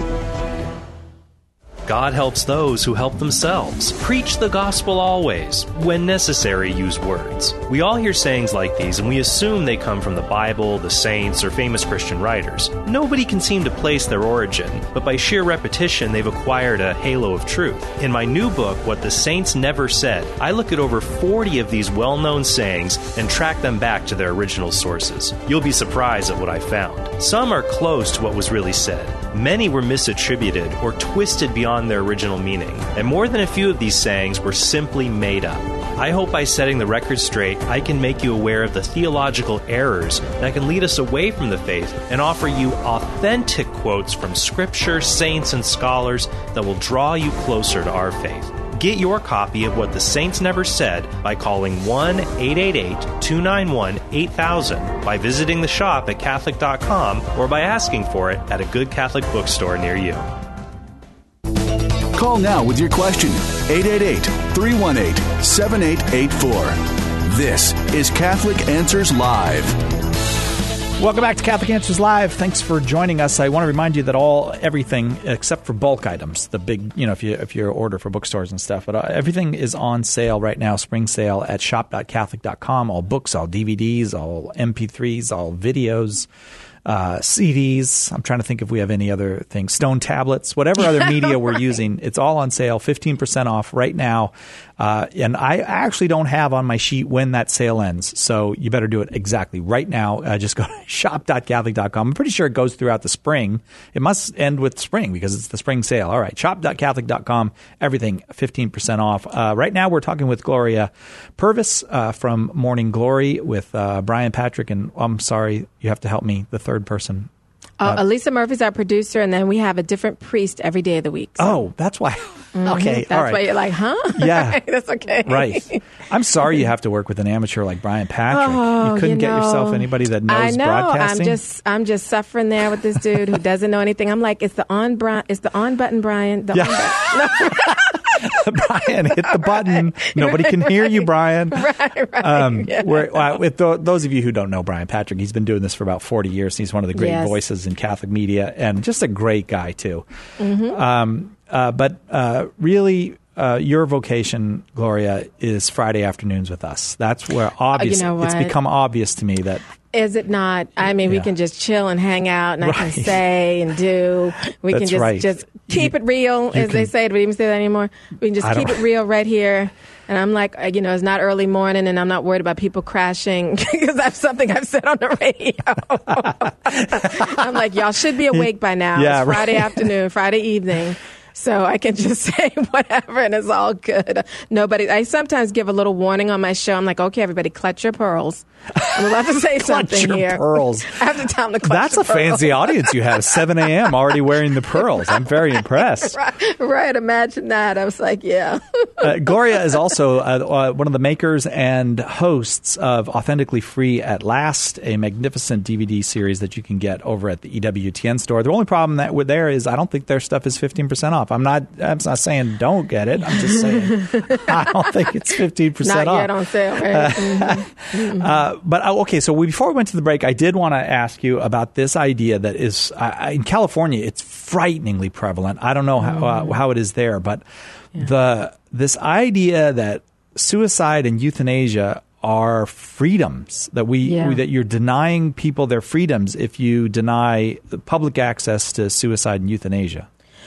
God helps those who help themselves. Preach the gospel always. When necessary, use words. We all hear sayings like these, and we assume they come from the Bible, the saints, or famous Christian writers. Nobody can seem to place their origin, but by sheer repetition, they've acquired a halo of truth. In my new book, What the Saints Never Said, I look at over forty of these well-known sayings and track them back to their original sources. You'll be surprised at what I found. Some are close to what was really said. Many were misattributed or twisted beyond their original meaning, and more than a few of these sayings were simply made up. I hope by setting the record straight, I can make you aware of the theological errors that can lead us away from the faith and offer you authentic quotes from Scripture, saints, and scholars that will draw you closer to our faith. Get your copy of What the Saints Never Said by calling one eight eight eight, two nine one, eight thousand, by visiting the shop at Catholic dot com, or by asking for it at a good Catholic bookstore near you. Call now with your question, eight eight eight, three one eight, seven eight eight four. This is Catholic Answers Live. Welcome back to Catholic Answers Live. Thanks for joining us. I want to remind you that all everything except for bulk items, the big, you know, if you if you order for bookstores and stuff, but uh, everything is on sale right now, spring sale at shop dot catholic dot com. All books, all D V Ds, all M P threes, all videos, uh, C Ds. I'm trying to think if we have any other things, stone tablets, whatever other media we're using. It's all on sale, fifteen percent off right now. Uh, and I actually don't have on my sheet when that sale ends, so you better do it exactly right now. Uh, just go to shop dot catholic dot com. I'm pretty sure it goes throughout the spring. It must end with spring because it's the spring sale. All right, shop dot catholic dot com. Everything fifteen percent off. Uh, right now we're talking with Gloria Purvis uh, from Morning Glory with uh, Brian Patrick, and I'm sorry, you have to help me, the third person. Oh, Uh, Elisa Murphy's our producer, and then we have a different priest every day of the week. So. Oh, that's why. Mm-hmm. Okay, That's all right. why you're like, huh? Yeah. That's okay. Right. I'm sorry you have to work with an amateur like Brian Patrick. Oh, you couldn't you get know, yourself anybody that knows I know. broadcasting? I'm just, I'm just suffering there with this dude who doesn't know anything. I'm like, it's the on, Brian. It's the on button, Brian. The Yeah. on button. Brian, hit the button. Nobody can hear you, Brian. Right, right. Um, yeah. we're, uh, with th- those of you who don't know Brian Patrick, he's been doing this for about forty years. He's one of the great Yes. voices in Catholic media and just a great guy, too. Mm-hmm. Um, uh, but uh, really, uh, your vocation, Gloria, is Friday afternoons with us. That's where obvious, know it's what? become obvious to me that Is it not? I mean, we Yeah. can just chill and hang out, and I Right. can say and do. We That's can just right. just keep You- it real, you as they can- say. Do we even say that anymore? We can just I keep don't- it real right here. And I'm like, uh, you know, it's not early morning, and I'm not worried about people crashing because that's something I've said on the radio. I'm like, y'all should be awake by now. Yeah, it's Friday right. afternoon, Friday evening. So I can just say whatever, and it's all good. Nobody. I sometimes give a little warning on my show. I'm like, okay, everybody, clutch your pearls. I'm about to say Clutch something your here. pearls. I have to tell them to clutch That's your a fancy pearls. audience you have. seven a.m. already wearing the pearls. I'm very impressed. Right, right. Imagine that. I was like, yeah. Uh, Gloria is also uh, uh, one of the makers and hosts of Authentically Free at Last, a magnificent D V D series that you can get over at the E W T N store. The only problem that with there is I don't think their stuff is fifteen percent off. I'm not I'm not saying don't get it. I'm just saying I don't think it's fifteen percent Not off. yet on sale. Right? Mm-hmm. Mm-hmm. Uh, but uh, okay, so we, before we went to the break, I did want to ask you about this idea that is uh, in California. It's frighteningly prevalent. I don't know how uh, how it is there, but yeah. the this idea that suicide and euthanasia are freedoms that we, Yeah. we that you're denying people their freedoms if you deny public access to suicide and euthanasia.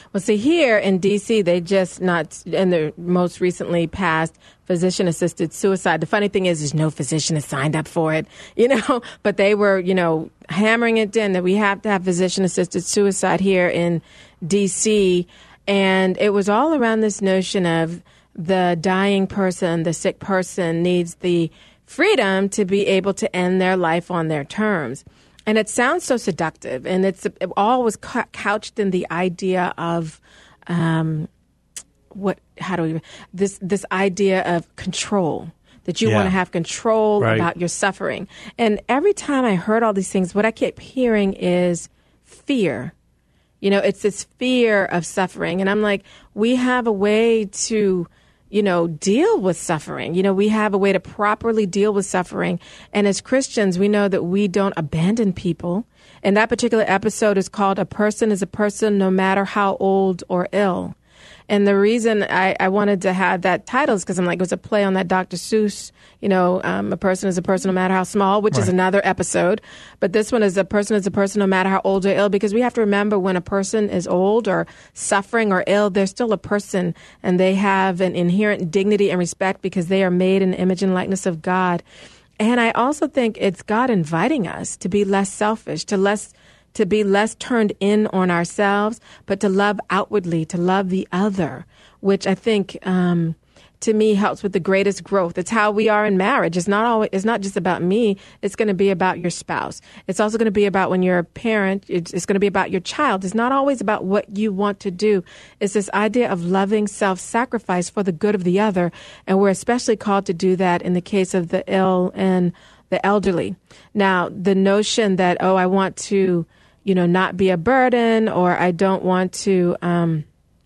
Well, see, here in D C, they just not, in the most recently passed physician-assisted suicide. The funny thing is, there's no physician has signed up for it, you know, but they were, you know, hammering it in that we have to have physician-assisted suicide here in D C, and it was all around this notion of the dying person, the sick person needs the freedom to be able to end their life on their terms. And it sounds so seductive, and it's it all was couched in the idea of um, what? How do we this this idea of control, that you Yeah. want to have control Right. about your suffering. And every time I heard all these things, what I kept hearing is fear. You know, it's this fear of suffering, and I'm like, we have a way to, you know, deal with suffering. You know, we have a way to properly deal with suffering. And as Christians, we know that we don't abandon people. And that particular episode is called A Person is a Person No Matter How Old or Ill. And the reason I, I wanted to have that title is because I'm like, it was a play on that Doctor Seuss, you know, um, a person is a person no matter how small, which Right. is another episode. But this one is a person is a person no matter how old or ill, because we have to remember when a person is old or suffering or ill, they're still a person, and they have an inherent dignity and respect because they are made in the image and likeness of God. And I also think it's God inviting us to be less selfish, to less to be less turned in on ourselves, but to love outwardly, to love the other, which I think, um, to me, helps with the greatest growth. It's how we are in marriage. It's not always, it's not just about me. It's going to be about your spouse. It's also going to be about when you're a parent. It's, it's going to be about your child. It's not always about what you want to do. It's this idea of loving self-sacrifice for the good of the other. And we're especially called to do that in the case of the ill and the elderly. Now, the notion that, oh, I want to, you know, not be a burden, or I don't want to um,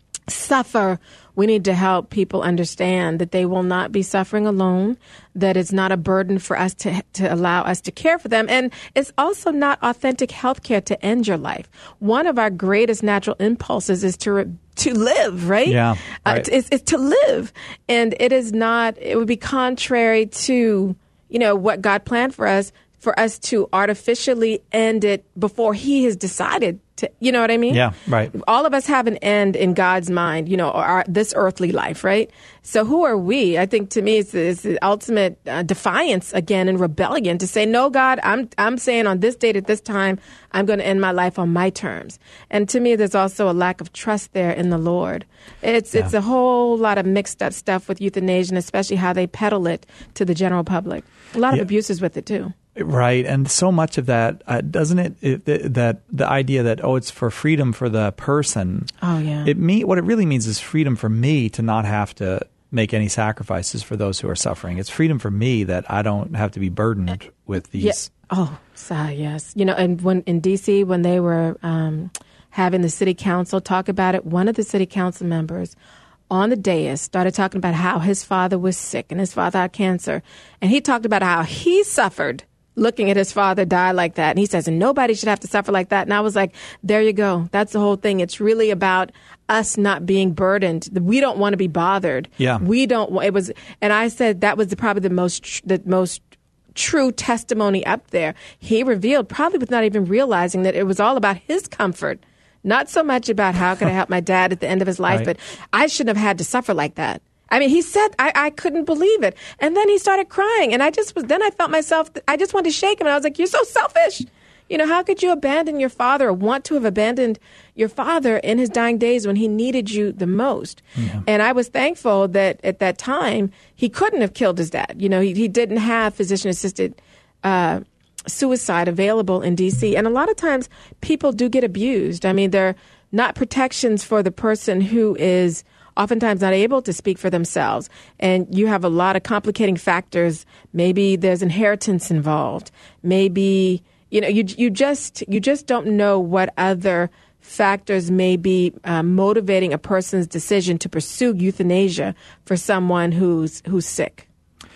suffer. We need to help people understand that they will not be suffering alone, that it's not a burden for us to to allow us to care for them. And it's also not authentic health care to end your life. One of our greatest natural impulses is to re- to live, right? Yeah, right. Uh, it's, it's to live. And it is not, it would be contrary to, you know, what God planned for us, for us to artificially end it before he has decided to, you know what I mean? Yeah, right. All of us have an end in God's mind, you know, our, this earthly life, right? So who are we? I think to me it's, it's the ultimate uh, defiance again and rebellion to say, no, God, I'm I'm saying on this date at this time, I'm going to end my life on my terms. And to me, there's also a lack of trust there in the Lord. It's Yeah. it's a whole lot of mixed up stuff with euthanasia, and especially how they peddle it to the general public. A lot of Yeah. abuses with it too. Right, and so much of that, uh, doesn't it, it, it? That the idea that oh, it's for freedom for the person. Oh yeah. It mean what it really means is freedom for me to not have to make any sacrifices for those who are suffering. It's freedom for me that I don't have to be burdened with these. Yeah. Oh, so, yes. You know, and when in D C when they were um, having the city council talk about it, one of the city council members on the dais started talking about how his father was sick and his father had cancer, and he talked about how he suffered looking at his father die like that. And he says, and nobody should have to suffer like that. And I was like, there you go. That's the whole thing. It's really about us not being burdened. We don't want to be bothered. Yeah. We don't want, it was, and I said that was the, probably the most, tr- the most true testimony up there. He revealed, probably with not even realizing, that it was all about his comfort. Not so much about how could I help my dad at the end of his life, Right. but I shouldn't have had to suffer like that. I mean, he said, I, I couldn't believe it. And then he started crying. And I just was, then I felt myself, I just wanted to shake him. And I was like, you're so selfish. You know, how could you abandon your father, or want to have abandoned your father in his dying days when he needed you the most? Yeah. And I was thankful that at that time, he couldn't have killed his dad. You know, he, he didn't have physician-assisted uh, suicide available in D C. And a lot of times people do get abused. I mean, they're not protections for the person who is oftentimes not able to speak for themselves. And you have a lot of complicating factors. Maybe there's inheritance involved. Maybe, you know, you you just you just don't know what other factors may be uh, motivating a person's decision to pursue euthanasia for someone who's who's sick.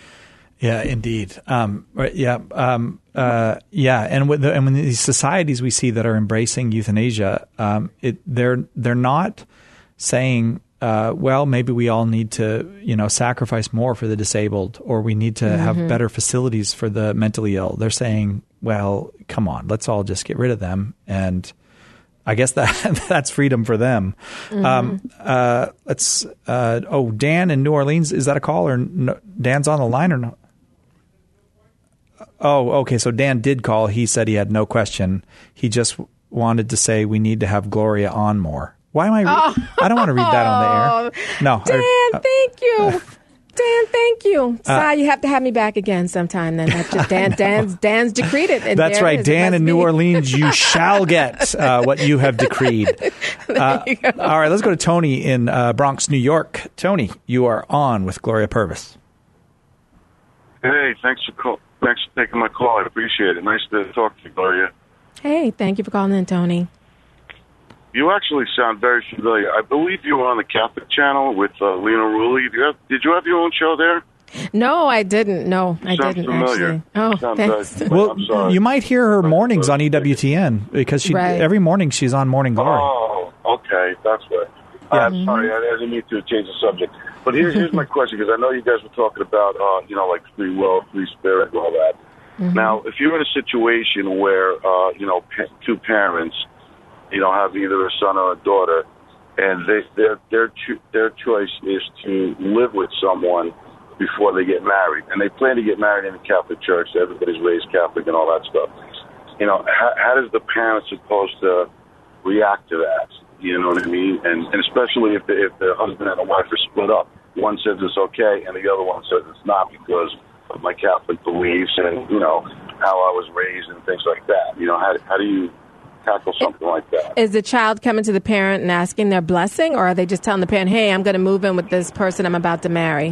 Yeah, indeed. Um, right, yeah, um, uh, yeah, and with the, and when these societies we see that are embracing euthanasia, um, it they're they're not saying, uh, well, maybe we all need to, you know, sacrifice more for the disabled, or we need to mm-hmm. have better facilities for the mentally ill. They're saying, well, come on, let's all just get rid of them and I guess that that's freedom for them. Mm-hmm. Um, uh, let's. Uh, oh, Dan in New Orleans, is that a call or no? Dan's on the line or no? Oh, okay. So Dan did call. He said he had no question. He just wanted to say we need to have Gloria on more. Why am I? Re- oh. I don't want to read that on the air. No, Dan, I, uh, thank you. Dan, thank you. Si, uh, you have to have me back again sometime. Then That's just Dan, Dan's, Dan's decreed it. And that's right, Dan in New be. Orleans. You shall get uh, what you have decreed. Uh, you all right, let's go to Tony in uh, Bronx, New York. Tony, you are on with Gloria Purvis. Hey, thanks for call- thanks for taking my call. I appreciate it. Nice to talk to you, Gloria. Hey, thank you for calling in, Tony. You actually sound very familiar. I believe you were on the Catholic channel with uh, Lena Rulli. Did you, have, did you have your own show there? No, I didn't. No, I Sounds didn't familiar. actually. Oh, Sounds thanks. very, well, I'm sorry. you might hear her mornings on E W T N because she right. every morning she's on Morning Glory. Oh, okay. That's right. Yeah. I'm sorry. I, I didn't mean to change the subject. But here, here's my question, because I know you guys were talking about, uh, you know, like free will, free spirit, and all that. Mm-hmm. Now, if you're in a situation where, uh, you know, pa- two parents, you know, have either a son or a daughter, and they, their their cho- their choice is to live with someone before they get married, and they plan to get married in the Catholic Church. So everybody's raised Catholic and all that stuff. You know, how, how does the parent supposed to react to that? You know what I mean? And, and especially if the, if the husband and the wife are split up, one says it's okay, and the other one says it's not because of my Catholic beliefs and you know how I was raised and things like that. You know, how how do you tackle something like that? Is the child coming to the parent and asking their blessing, or are they just telling the parent, hey, I'm going to move in with this person I'm about to marry?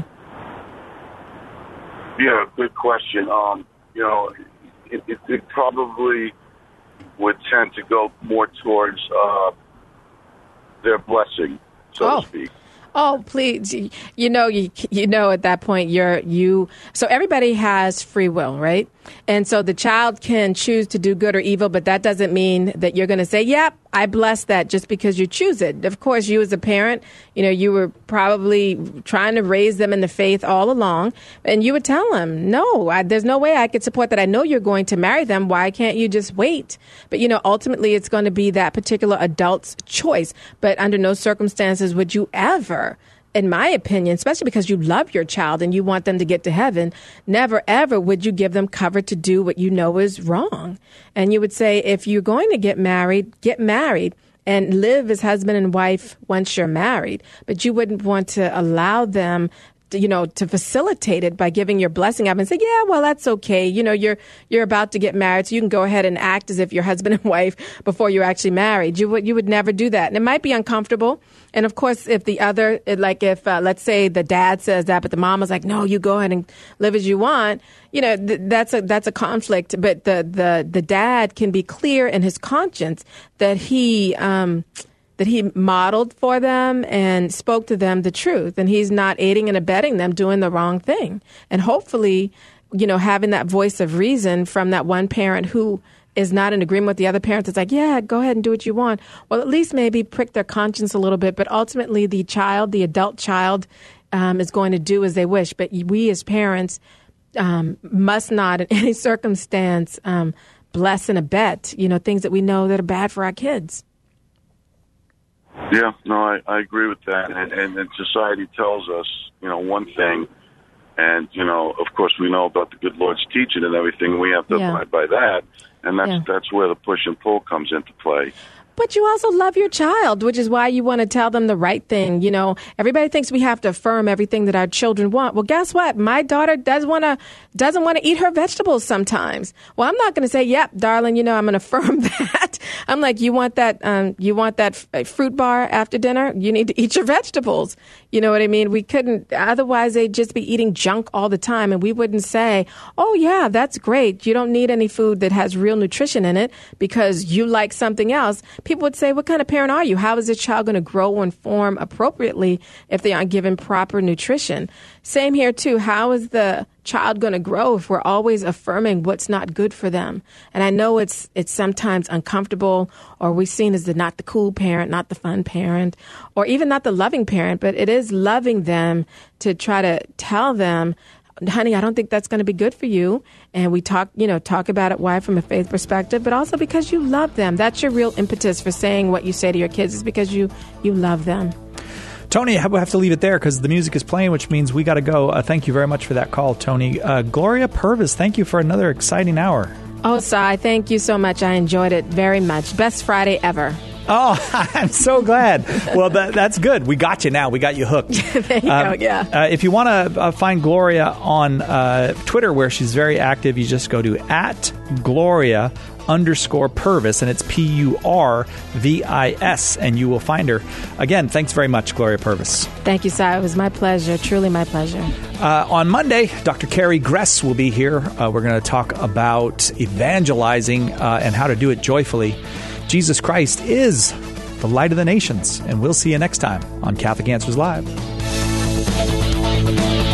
Yeah, good question. Um, you know, it, it, it probably would tend to go more towards uh, their blessing, so oh. to speak. Oh, please. You know, you, you know, at that point, you're, you, so everybody has free will, right? And so the child can choose to do good or evil, but that doesn't mean that you're going to say, yep, I bless that just because you choose it. Of course, you as a parent, you know, you were probably trying to raise them in the faith all along, and you would tell them, no, I, there's no way I could support that. I know you're going to marry them. Why can't you just wait? But, you know, ultimately it's going to be that particular adult's choice. But under no circumstances would you ever, in my opinion, especially because you love your child and you want them to get to heaven, never, ever would you give them cover to do what you know is wrong. And you would say, if you're going to get married, get married and live as husband and wife once you're married. But you wouldn't want to allow them to, you know, to facilitate it by giving your blessing up and say, yeah, well, that's okay. You know, you're you're about to get married, so you can go ahead and act as if you're husband and wife before you're actually married. You would you would never do that. And it might be uncomfortable. And of course, if the other, like if, uh, let's say the dad says that, but the mom is like, no, you go ahead and live as you want, you know, th- that's a, that's a conflict. But the, the, the dad can be clear in his conscience that he, um, that he modeled for them and spoke to them the truth. And he's not aiding and abetting them doing the wrong thing. And hopefully, you know, having that voice of reason from that one parent who is not in agreement with the other parents. It's like, yeah, go ahead and do what you want. Well, at least maybe prick their conscience a little bit. But ultimately, the child, the adult child, um, is going to do as they wish. But we as parents um, must not in any circumstance um, bless and abet, you know, things that we know that are bad for our kids. Yeah, no, I, I agree with that. And, and, and society tells us, you know, one thing. And, you know, of course, we know about the good Lord's teaching and everything. We have to Yeah. abide by that. And that's Yeah. that's where the push and pull comes into play. But you also love your child, which is why you want to tell them the right thing. You know, everybody thinks we have to affirm everything that our children want. Well, guess what? My daughter does want to doesn't want to eat her vegetables sometimes. Well, I'm not going to say, "Yep, darling, you know, I'm going to affirm that." I'm like, "You want that? Um, you want that f- fruit bar after dinner? You need to eat your vegetables." You know what I mean? We couldn't. Otherwise, they'd just be eating junk all the time, and we wouldn't say, "Oh, yeah, that's great. You don't need any food that has real nutrition in it because you like something else." People would say, what kind of parent are you? How is this child going to grow and form appropriately if they aren't given proper nutrition? Same here, too. How is the child going to grow if we're always affirming what's not good for them? And I know it's it's sometimes uncomfortable, or we're seen as the not the cool parent, not the fun parent, or even not the loving parent, but it is loving them to try to tell them honey, I don't think that's going to be good for you. And we talk, you know, talk about it, why, from a faith perspective, but also because you love them. That's your real impetus for saying what you say to your kids, is because you, you love them. Tony, I have to leave it there because the music is playing, which means we got to go. Uh, thank you very much for that call, Tony. Uh, Gloria Purvis, thank you for another exciting hour. Oh, Cy, thank you so much. I enjoyed it very much. Best Friday ever. Oh, I'm so glad. Well, that, that's good. We got you now. We got you hooked. There you um, go, yeah. Uh, if you want to uh, find Gloria on uh, Twitter, where she's very active, you just go to at Gloria underscore Purvis, and it's P U R V I S, and you will find her. Again, thanks very much, Gloria Purvis. Thank you, Cy. It was my pleasure. Truly my pleasure. Uh, on Monday, Doctor Carrie Gress will be here. Uh, we're going to talk about evangelizing uh, and how to do it joyfully. Jesus Christ is the light of the nations, and we'll see you next time on Catholic Answers Live.